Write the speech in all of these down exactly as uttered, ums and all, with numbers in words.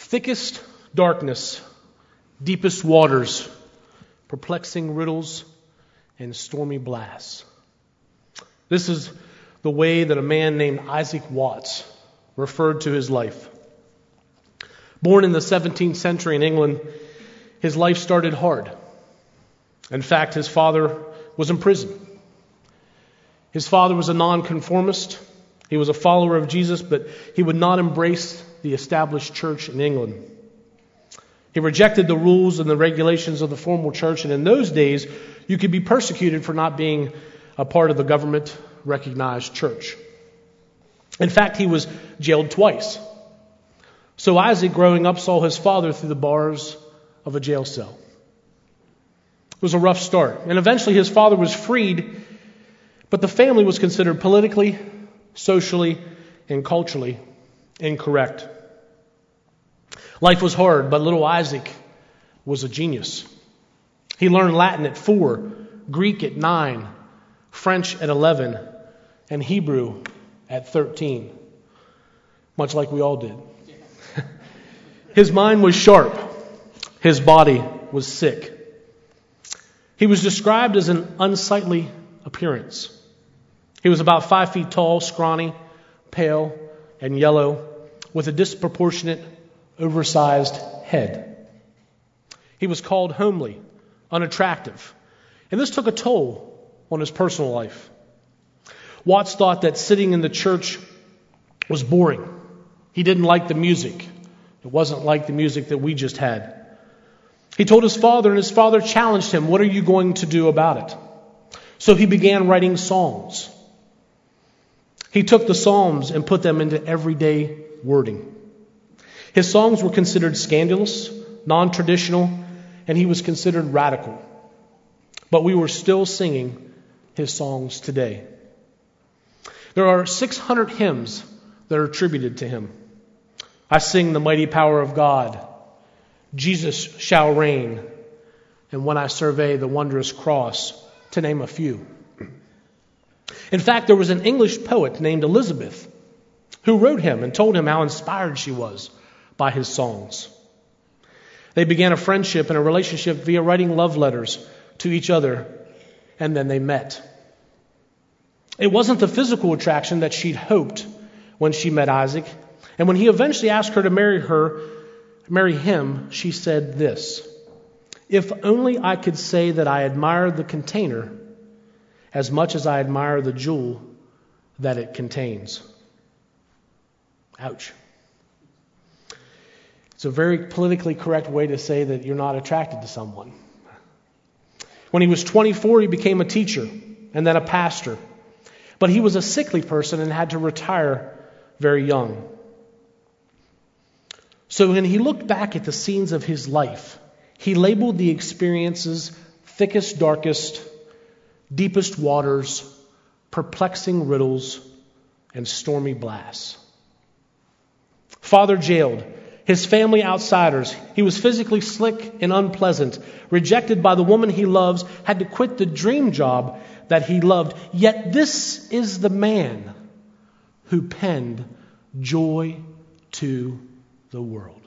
Thickest darkness, deepest waters, perplexing riddles, and stormy blasts. This is the way that a man named Isaac Watts referred to his life. Born in the seventeenth century in England, his life started hard. In fact, his father was in prison. His father was a nonconformist. He was a follower of Jesus, but he would not embrace the established church in England. He rejected the rules and the regulations of the formal church, and in those days, you could be persecuted for not being a part of the government-recognized church. In fact, he was jailed twice. So Isaac, growing up, saw his father through the bars of a jail cell. It was a rough start, and eventually his father was freed, but the family was considered politically, socially, and culturally incorrect. Life was hard, but little Isaac was a genius. He learned Latin at four, Greek at nine, French at eleven, and Hebrew at thirteen. Much like we all did. His mind was sharp. His body was sick. He was described as an unsightly appearance. He was about five feet tall, scrawny, pale, and yellow, with a disproportionate, oversized head. He was called homely, unattractive, and this took a toll on his personal life. Watts thought that sitting in the church was boring. He didn't like the music. It wasn't like the music that we just had. He told his father, and his father challenged him, "What are you going to do about it?" So he began writing songs. He took the Psalms and put them into everyday wording. His songs were considered scandalous, non-traditional, and he was considered radical. But we were still singing his songs today. There are six hundred hymns that are attributed to him. I sing the mighty power of God. Jesus shall reign. And when I survey the wondrous cross, to name a few. In fact, there was an English poet named Elizabeth who wrote him and told him how inspired she was by his songs. They began a friendship and a relationship via writing love letters to each other, and then they met. It wasn't the physical attraction that she'd hoped when she met Isaac, and when he eventually asked her to marry her, marry him, she said this: "If only I could say that I admire the container as much as I admire the jewel that it contains." Ouch. It's a very politically correct way to say that you're not attracted to someone. When he was twenty-four, he became a teacher and then a pastor. But he was a sickly person and had to retire very young. So when he looked back at the scenes of his life, he labeled the experiences thickest, darkest, deepest waters, perplexing riddles, and stormy blasts. Father jailed, his family outsiders. He was physically slick and unpleasant, rejected by the woman he loves, had to quit the dream job that he loved. Yet this is the man who penned Joy to the World.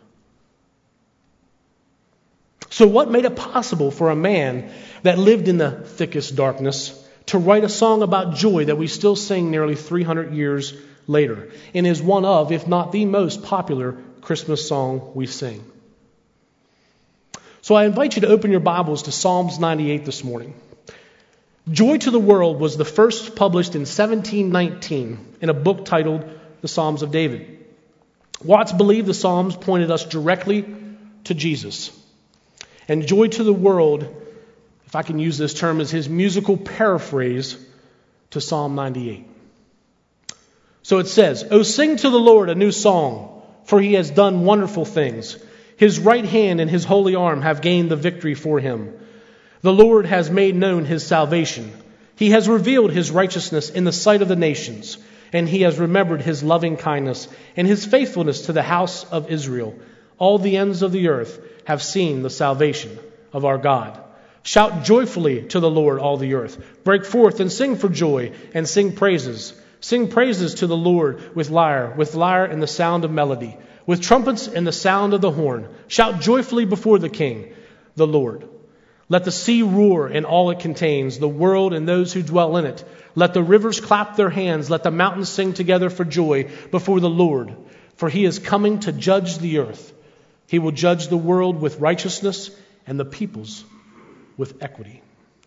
So what made it possible for a man that lived in the thickest darkness to write a song about joy that we still sing nearly three hundred years later, and is one of, if not the most popular Christmas song we sing? So I invite you to open your Bibles to Psalms ninety-eight this morning. Joy to the World was the first published in seventeen nineteen in a book titled The Psalms of David. Watts believed the Psalms pointed us directly to Jesus. And Joy to the World, if I can use this term, is his musical paraphrase to Psalm ninety-eight. So it says, "O sing to the Lord a new song, for he has done wonderful things. His right hand and his holy arm have gained the victory for him. The Lord has made known his salvation. He has revealed his righteousness in the sight of the nations, and he has remembered his loving kindness and his faithfulness to the house of Israel. All the ends of the earth have seen the salvation of our God. Shout joyfully to the Lord, all the earth. Break forth and sing for joy and sing praises. Sing praises to the Lord with lyre, with lyre and the sound of melody. with trumpets and the sound of the horn. Shout joyfully before the King, the Lord. Let the sea roar and all it contains, the world and those who dwell in it. Let the rivers clap their hands. Let the mountains sing together for joy before the Lord. For he is coming to judge the earth. He will judge the world with righteousness and the peoples with equity.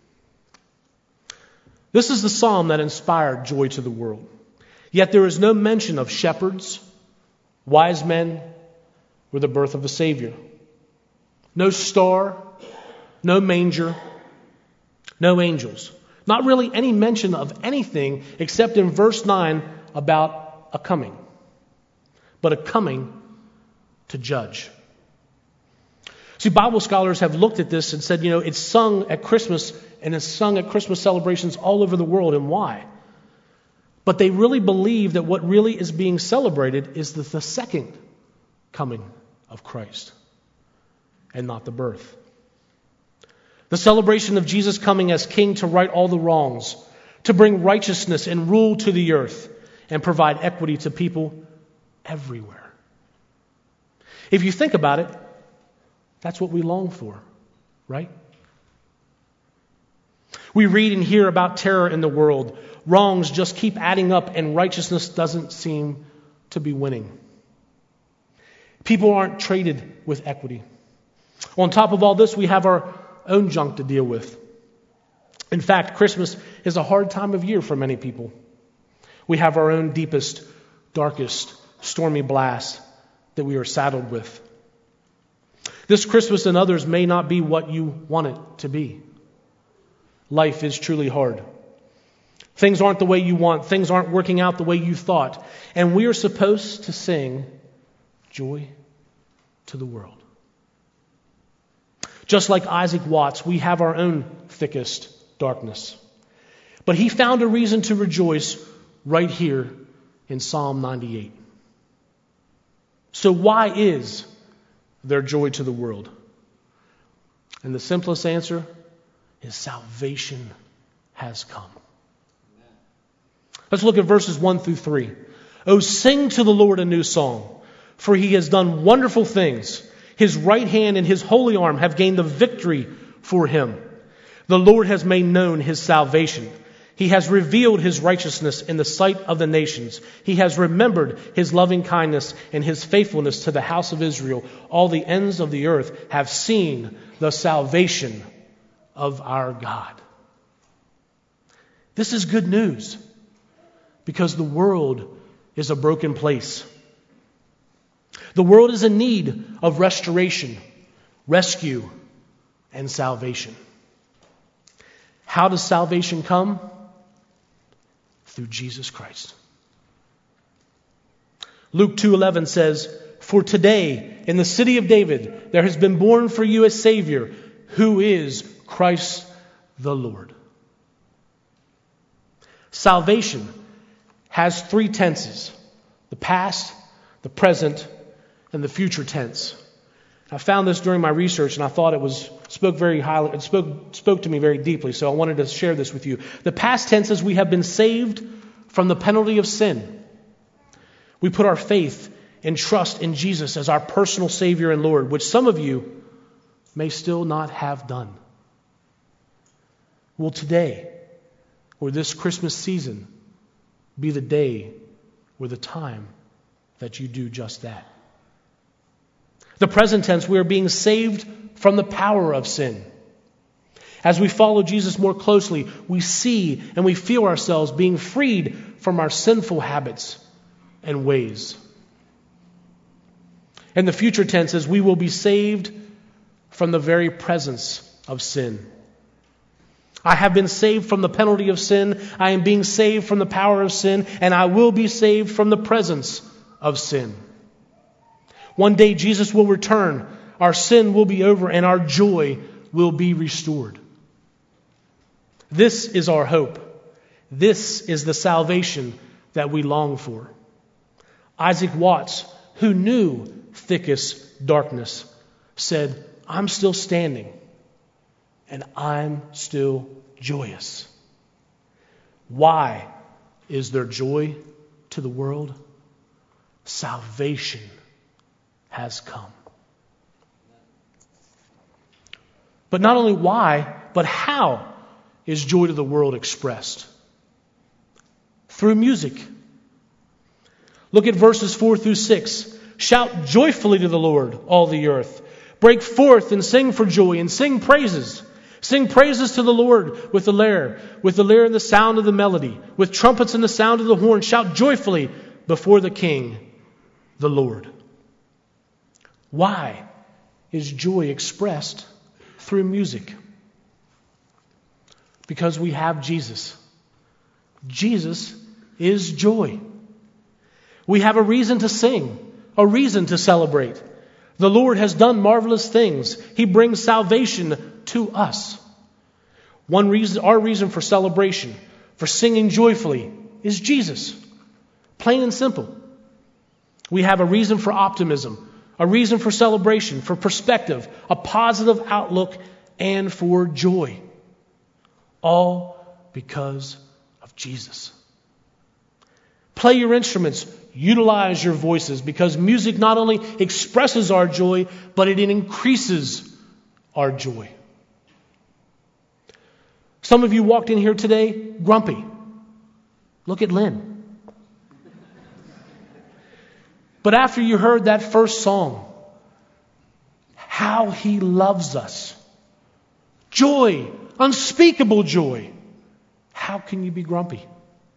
This is the psalm that inspired joy to the world. Yet there is no mention of shepherds, wise men, or the birth of a Savior. No star, no manger, no angels. Not really any mention of anything except in verse nine about a coming. But a coming to judge. See, Bible scholars have looked at this and said, you know, it's sung at Christmas and it's sung at Christmas celebrations all over the world. And why? But they really believe that what really is being celebrated is the, the second coming of Christ and not the birth. The celebration of Jesus coming as King to right all the wrongs, to bring righteousness and rule to the earth, and provide equity to people everywhere. If you think about it, that's what we long for, right? We read and hear about terror in the world. Wrongs just keep adding up and righteousness doesn't seem to be winning. People aren't traded with equity. On top of all this, we have our own junk to deal with. In fact, Christmas is a hard time of year for many people. We have our own deepest, darkest, stormy blast that we are saddled with. This Christmas and others may not be what you want it to be. Life is truly hard. Things aren't the way you want. Things aren't working out the way you thought. And we are supposed to sing joy to the world. Just like Isaac Watts, we have our own thickest darkness. But he found a reason to rejoice right here in Psalm ninety-eight. So why is there joy to the world? And the simplest answer is salvation has come. Let's look at verses one through three. Oh, sing to the Lord a new song, for he has done wonderful things. His right hand and his holy arm have gained the victory for him. The Lord has made known his salvation. He has revealed his righteousness in the sight of the nations. He has remembered his loving kindness and his faithfulness to the house of Israel. All the ends of the earth have seen the salvation of our God. This is good news because the world is a broken place. The world is in need of restoration, rescue, and salvation. How does salvation come? Through Jesus Christ. Luke two eleven says, "For today in the city of David there has been born for you a Savior, who is Christ the Lord." Salvation has three tenses: the past, the present, and the future tense. I found this during my research, and I thought it was spoke very highly. It spoke spoke to me very deeply. So I wanted to share this with you. The past tense is we have been saved from the penalty of sin. We put our faith and trust in Jesus as our personal Savior and Lord, which some of you may still not have done. Will today, or this Christmas season, be the day or the time that you do just that? The present tense, we are being saved from the power of sin. As we follow Jesus more closely, we see and we feel ourselves being freed from our sinful habits and ways. And the future tense is we will be saved from the very presence of sin. I have been saved from the penalty of sin. I am being saved from the power of sin, and I will be saved from the presence of sin. One day Jesus will return, our sin will be over, and our joy will be restored. This is our hope. This is the salvation that we long for. Isaac Watts, who knew thickest darkness, said, "I'm still standing, and I'm still joyous." Why is there joy to the world? Salvation has come. But not only why, but how is joy to the world expressed? Through music. Look at verses four through six. Shout joyfully to the Lord, all the earth. Break forth and sing for joy and sing praises. Sing praises to the Lord with the lyre, with the lyre and the sound of the melody, with trumpets and the sound of the horn. Shout joyfully before the King, the Lord. Why is joy expressed through music? Because we have Jesus. Jesus is joy. We have a reason to sing, a reason to celebrate. The Lord has done marvelous things. He brings salvation to us. One reason, our reason for celebration, for singing joyfully, is Jesus. Plain and simple. We have a reason for optimism, a reason for celebration, for perspective, a positive outlook, and for joy. All because of Jesus. Play your instruments. Utilize your voices, because music not only expresses our joy, but it increases our joy. Some of you walked in here today grumpy. Look at Lynn. But after you heard that first song, how he loves us. Joy, unspeakable joy. How can you be grumpy?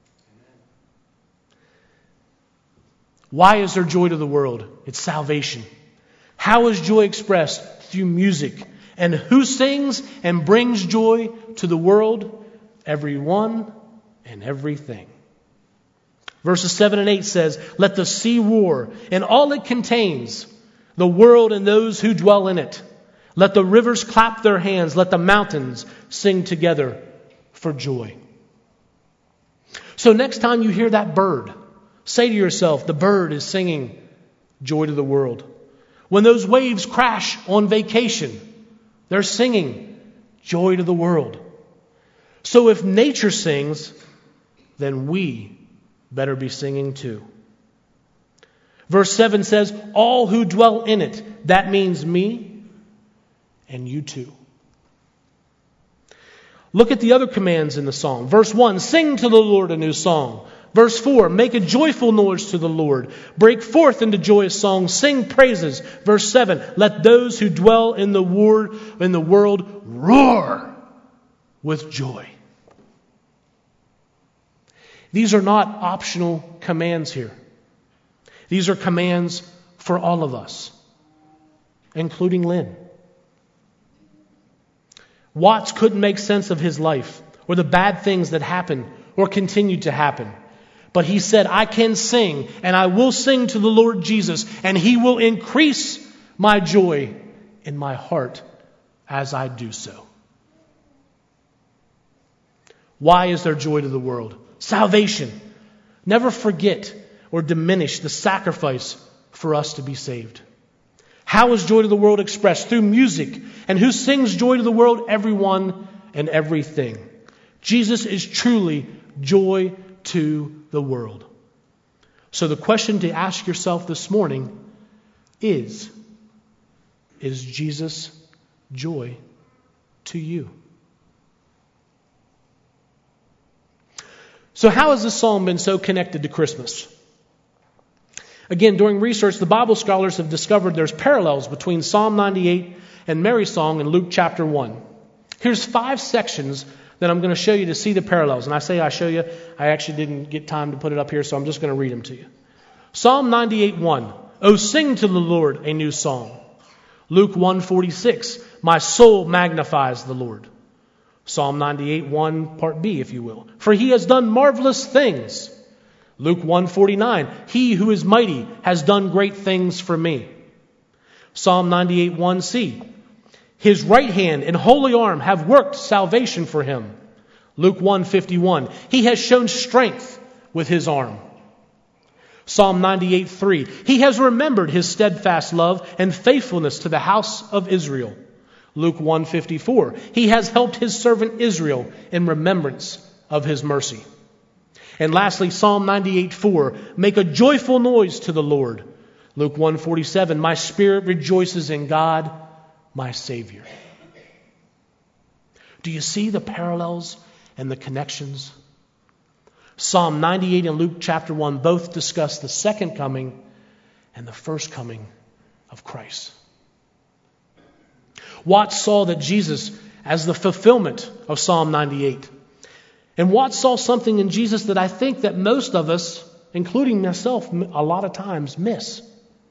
Why is there joy to the world? It's salvation. How is joy expressed? Through music. And who sings and brings joy to the world? Everyone and everything. Verses seven and eight says, let the sea roar and all it contains, the world and those who dwell in it. Let the rivers clap their hands. Let the mountains sing together for joy. So next time you hear that bird, say to yourself, the bird is singing joy to the world. When those waves crash on vacation, they're singing joy to the world. So if nature sings, then we better be singing too. Verse seven says, all who dwell in it. That means me and you too. Look at the other commands in the song. Verse one, sing to the Lord a new song. Verse four, make a joyful noise to the Lord. Break forth into joyous songs. Sing praises. Verse seven, let those who dwell in the world, in the world roar with joy. These are not optional commands here. These are commands for all of us, including Lynn. Watts couldn't make sense of his life or the bad things that happened or continue to happen. But he said, I can sing, and I will sing to the Lord Jesus, and he will increase my joy in my heart as I do so. Why is there joy to the world? Salvation. Never forget or diminish the sacrifice for us to be saved. How is joy to the world expressed? Through music. And who sings joy to the world? Everyone and everything. Jesus is truly joy to the world. So the question to ask yourself this morning is, is Jesus joy to you? So how has this psalm been so connected to Christmas? Again, during research, the Bible scholars have discovered there's parallels between Psalm ninety-eight and Mary's song in Luke chapter one. Here's five sections that I'm going to show you to see the parallels. And I say I show you, I actually didn't get time to put it up here, so I'm just going to read them to you. Psalm ninety-eight one, O sing to the Lord a new song. Luke one forty-six, my soul magnifies the Lord. Psalm ninety-eight one, part B, if you will. For he has done marvelous things. Luke one forty-nine, he who is mighty has done great things for me. Psalm ninety-eight one C, his right hand and holy arm have worked salvation for him. Luke one fifty-one, he has shown strength with his arm. Psalm ninety-eight three, he has remembered his steadfast love and faithfulness to the house of Israel. Luke one fifty-four, he has helped his servant Israel in remembrance of his mercy. And lastly, Psalm ninety-eight four, make a joyful noise to the Lord. Luke one forty-seven, my spirit rejoices in God, my Savior. Do you see the parallels and the connections? Psalm ninety-eight and Luke chapter one both discuss the second coming and the first coming of Christ. Watts saw that Jesus as the fulfillment of Psalm ninety-eight. And Watts saw something in Jesus that I think that most of us, including myself, a lot of times miss.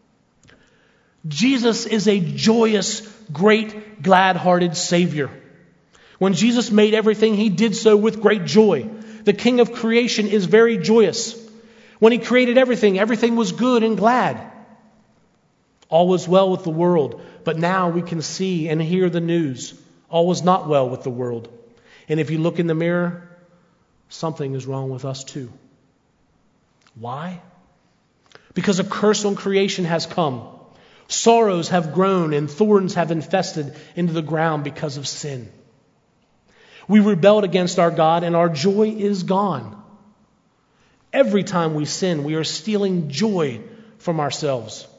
Jesus is a joyous, great, glad-hearted Savior. When Jesus made everything, he did so with great joy. The King of creation is very joyous. When he created everything, everything was good and glad. All was well with the world, but now we can see and hear the news. All was not well with the world. And if you look in the mirror, something is wrong with us too. Why? Because a curse on creation has come. Sorrows have grown and thorns have infested into the ground because of sin. We rebelled against our God and our joy is gone. Every time we sin, we are stealing joy from ourselves.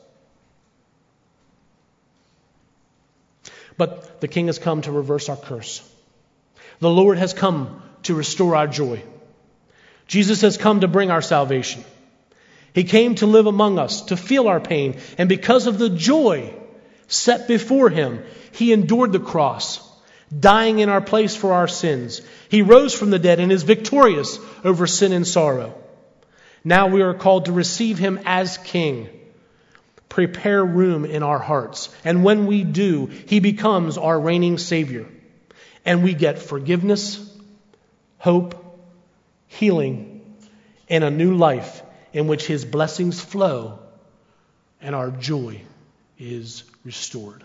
But the King has come to reverse our curse. The Lord has come to restore our joy. Jesus has come to bring our salvation. He came to live among us, to feel our pain, and because of the joy set before him, he endured the cross, dying in our place for our sins. He rose from the dead and is victorious over sin and sorrow. Now we are called to receive him as King. Prepare room in our hearts. And when we do, he becomes our reigning Savior. And we get forgiveness, hope, healing, and a new life in which his blessings flow and our joy is restored.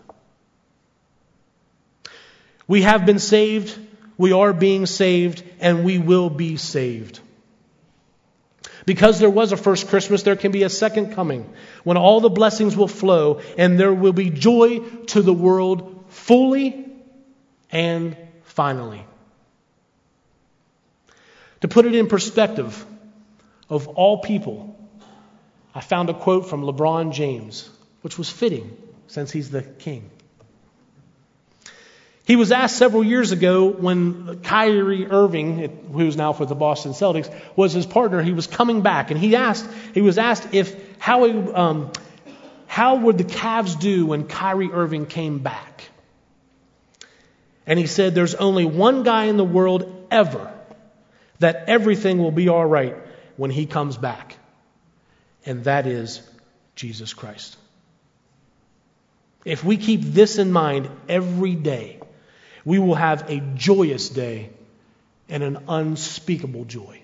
We have been saved, we are being saved, and we will be saved. Because there was a first Christmas, there can be a second coming when all the blessings will flow and there will be joy to the world fully and finally. To put it in perspective, of all people, I found a quote from LeBron James, which was fitting since he's the king. He was asked several years ago when Kyrie Irving, who's now for the Boston Celtics, was his partner. He was coming back, and he asked. He was asked if how um, how would the Cavs do when Kyrie Irving came back? And he said, "There's only one guy in the world ever that everything will be all right when he comes back, and that is Jesus Christ." If we keep this in mind every day, we will have a joyous day and an unspeakable joy.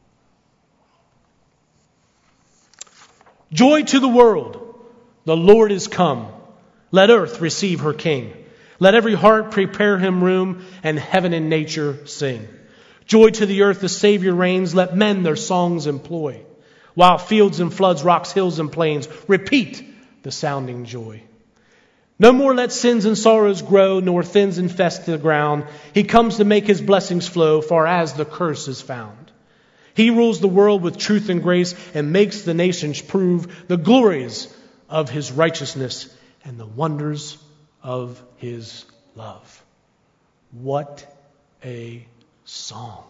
Joy to the world. The Lord is come. Let earth receive her King. Let every heart prepare him room, and heaven and nature sing. Joy to the earth, the Savior reigns. Let men their songs employ. While fields and floods, rocks, hills and plains repeat the sounding joy. No more let sins and sorrows grow, nor thins infest the ground. He comes to make his blessings flow, far as the curse is found. He rules the world with truth and grace, and makes the nations prove the glories of his righteousness and the wonders of his love. What a song.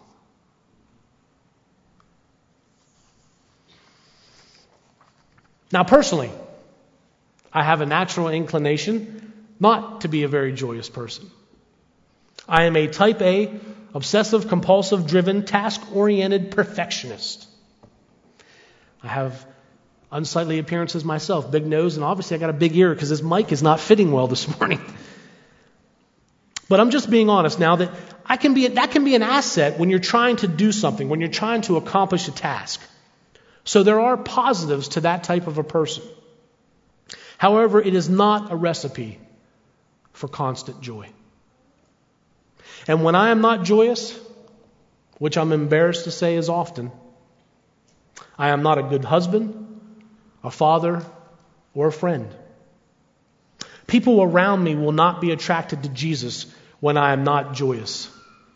Now, personally, I have a natural inclination not to be a very joyous person. I am a type A, obsessive, compulsive, driven, task-oriented perfectionist. I have unsightly appearances myself, big nose, and obviously I got a big ear because this mic is not fitting well this morning. But I'm just being honest now that I can be that can be an asset when you're trying to do something, when you're trying to accomplish a task. So there are positives to that type of a person. However, it is not a recipe for constant joy. And when I am not joyous, which I'm embarrassed to say is often, I am not a good husband, a father, or a friend. People around me will not be attracted to Jesus when I am not joyous.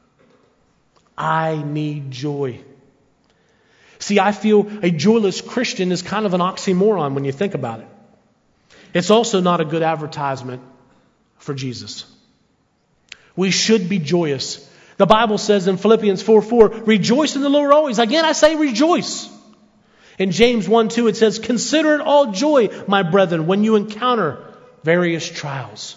I need joy. See, I feel a joyless Christian is kind of an oxymoron when you think about it. It's also not a good advertisement for Jesus. We should be joyous. The Bible says in Philippians four four, rejoice in the Lord always. Again, I say rejoice. In James one two, it says, consider it all joy, my brethren, when you encounter various trials.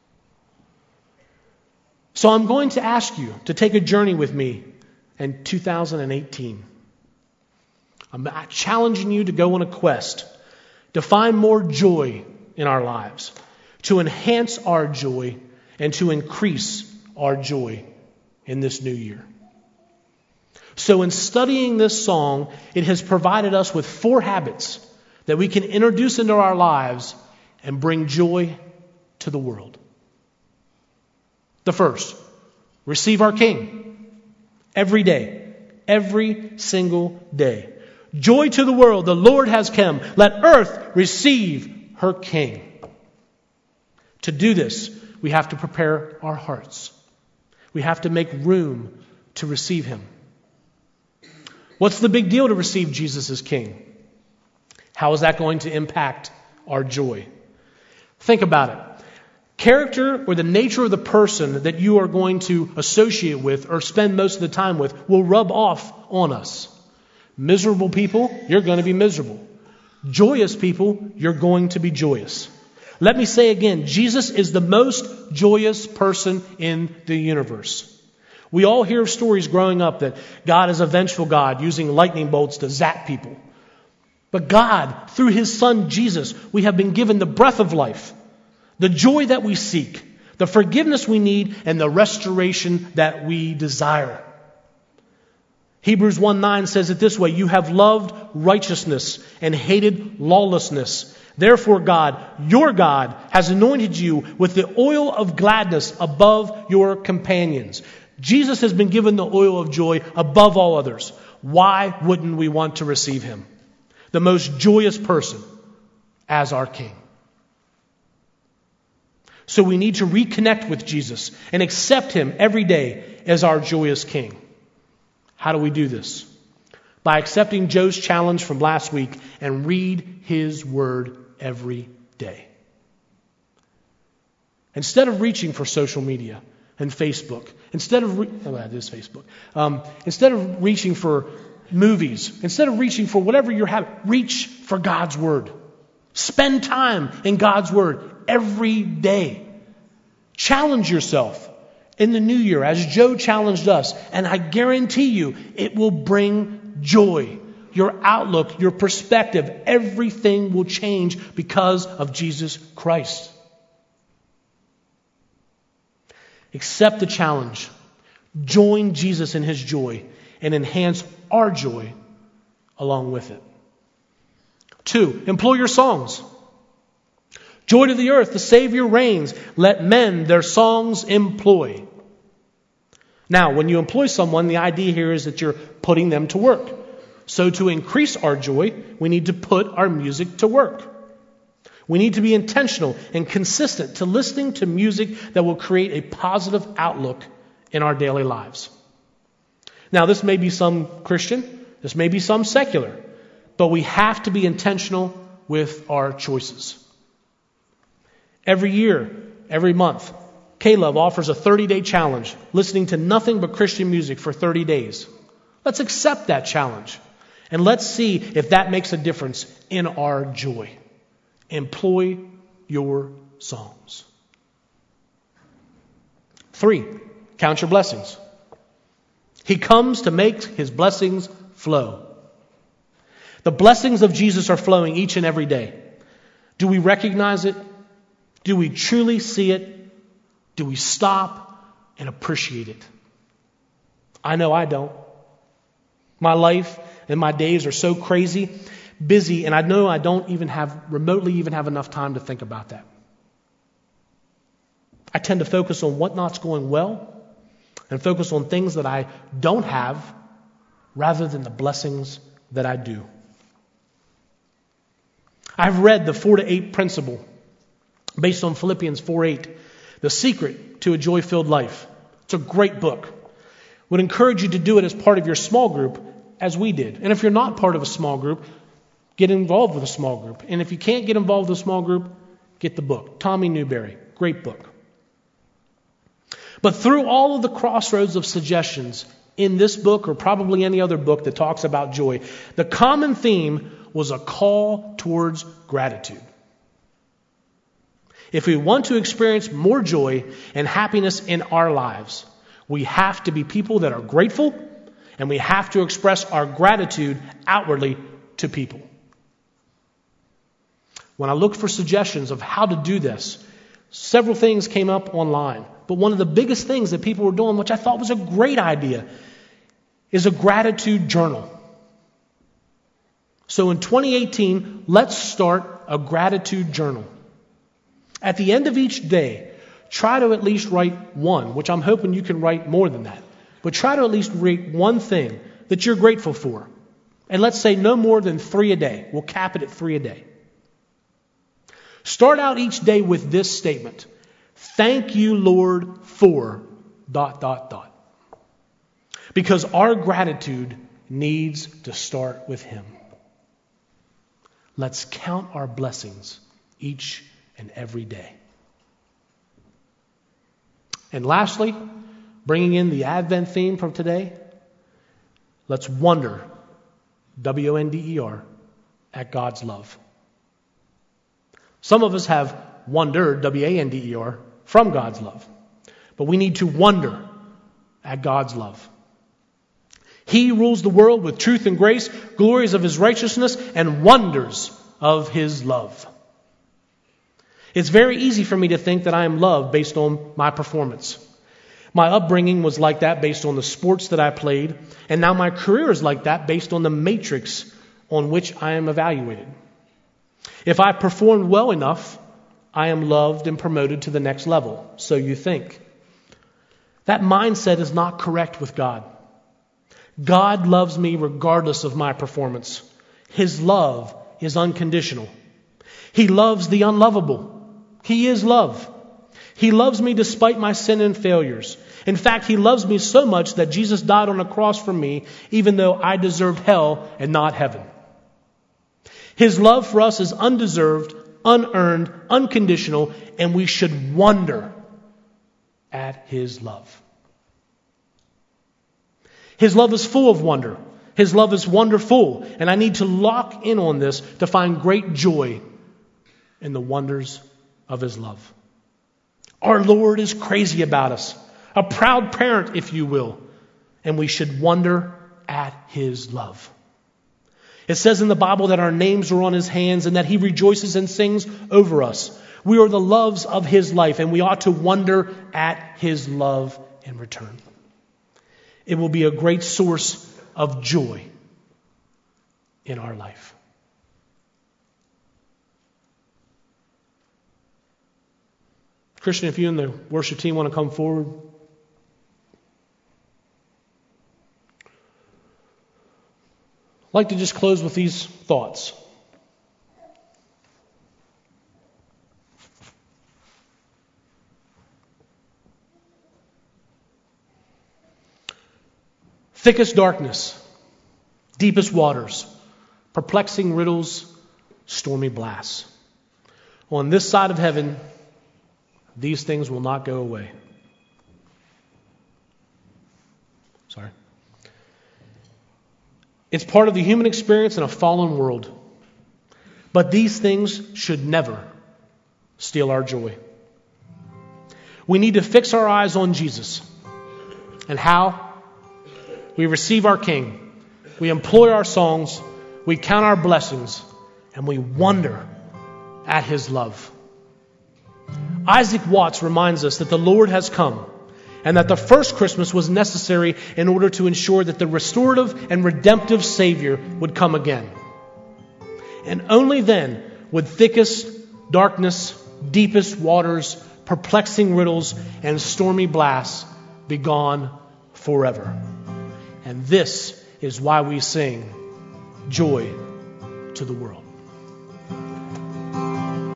So I'm going to ask you to take a journey with me in two thousand eighteen. I'm challenging you to go on a quest to find more joy in our lives, to enhance our joy, and to increase our joy in this new year. So in studying this song, it has provided us with four habits that we can introduce into our lives and bring joy to the world. The first, receive our King every day, every single day. Joy to the world, the Lord has come. Let earth receive her King. To do this, we have to prepare our hearts. We have to make room to receive him. What's the big deal to receive Jesus as King? How is that going to impact our joy? Think about it. Character or the nature of the person that you are going to associate with or spend most of the time with will rub off on us. Miserable people, you're going to be miserable. Joyous people, you're going to be joyous. Let me say again, Jesus is the most joyous person in the universe. We all hear of stories growing up that God is a vengeful God using lightning bolts to zap people. But God, through his Son Jesus, we have been given the breath of life, the joy that we seek, the forgiveness we need, and the restoration that we desire. Hebrews one nine says it this way, you have loved righteousness and hated lawlessness. Therefore God, your God, has anointed you with the oil of gladness above your companions. Jesus has been given the oil of joy above all others. Why wouldn't we want to receive him? The most joyous person as our King. So we need to reconnect with Jesus and accept him every day as our joyous King. How do we do this? By accepting Joe's challenge from last week and read his word every day. Instead of reaching for social media and Facebook, instead of re- oh, that is Facebook. Um, instead of reaching for movies, instead of reaching for whatever you're having, reach for God's word. Spend time in God's word every day. Challenge yourself in the new year as Joe challenged us, and I guarantee you it will bring joy. Your outlook, your perspective, everything will change because of Jesus Christ. Accept the challenge. Join Jesus in his joy and enhance our joy along with it. Two, employ your songs. Joy to the earth, the Savior reigns. Let men their songs employ. Now, when you employ someone, the idea here is that you're putting them to work. So to increase our joy, we need to put our music to work. We need to be intentional and consistent to listening to music that will create a positive outlook in our daily lives. Now, this may be some Christian, this may be some secular, but we have to be intentional with our choices. Every year, every month, K-Love offers a thirty-day challenge, listening to nothing but Christian music for thirty days. Let's accept that challenge. And let's see if that makes a difference in our joy. Employ your songs. Three, count your blessings. He comes to make his blessings flow. The blessings of Jesus are flowing each and every day. Do we recognize it? Do we truly see it? Do we stop and appreciate it? I know I don't. My life and my days are so crazy, busy, and I know I don't even have, remotely even have enough time to think about that. I tend to focus on what not's going well and focus on things that I don't have rather than the blessings that I do. I've read the four to eight principle based on Philippians four eight, The Secret to a Joy-Filled Life. It's a great book. Would encourage you to do it as part of your small group, as we did. And if you're not part of a small group, get involved with a small group. And if you can't get involved with a small group, get the book. Tommy Newberry, great book. But through all of the crossroads of suggestions in this book, or probably any other book that talks about joy, the common theme was a call towards gratitude. If we want to experience more joy and happiness in our lives, we have to be people that are grateful, and we have to express our gratitude outwardly to people. When I looked for suggestions of how to do this, several things came up online. But one of the biggest things that people were doing, which I thought was a great idea, is a gratitude journal. So in twenty eighteen, let's start a gratitude journal. At the end of each day, try to at least write one, which I'm hoping you can write more than that. But try to at least write one thing that you're grateful for. And let's say no more than three a day. We'll cap it at three a day. Start out each day with this statement. Thank you, Lord, for dot, dot, dot. Because our gratitude needs to start with Him. Let's count our blessings each and every day. And lastly, bringing in the Advent theme from today, let's wonder, W O N D E R, at God's love. Some of us have wondered, W A N D E R, from God's love. But we need to wonder at God's love. He rules the world with truth and grace, glories of His righteousness, and wonders of His love. It's very easy for me to think that I am loved based on my performance. My upbringing was like that based on the sports that I played, and now my career is like that based on the matrix on which I am evaluated. If I performed well enough, I am loved and promoted to the next level, so you think. That mindset is not correct with God. God loves me regardless of my performance. His love is unconditional. He loves the unlovable. He is love. He loves me despite my sin and failures. In fact, He loves me so much that Jesus died on a cross for me, even though I deserved hell and not heaven. His love for us is undeserved, unearned, unconditional, and we should wonder at His love. His love is full of wonder. His love is wonderful, and I need to lock in on this to find great joy in the wonders of His love. Our Lord is crazy about us, a proud parent, if you will, and we should wonder at His love. It says in the Bible that our names are on His hands and that He rejoices and sings over us. We are the loves of His life, and we ought to wonder at His love in return. It will be a great source of joy in our life. Christian, if you and the worship team want to come forward. I'd like to just close with these thoughts. Thickest darkness, deepest waters, perplexing riddles, stormy blasts. On this side of heaven, these things will not go away. Sorry. It's part of the human experience in a fallen world. But these things should never steal our joy. We need to fix our eyes on Jesus. And how? We receive our King. We employ our songs. We count our blessings. And we wonder at His love. Isaac Watts reminds us that the Lord has come, and that the first Christmas was necessary in order to ensure that the restorative and redemptive Savior would come again. And only then would thickest darkness, deepest waters, perplexing riddles, and stormy blasts be gone forever. And this is why we sing Joy to the World.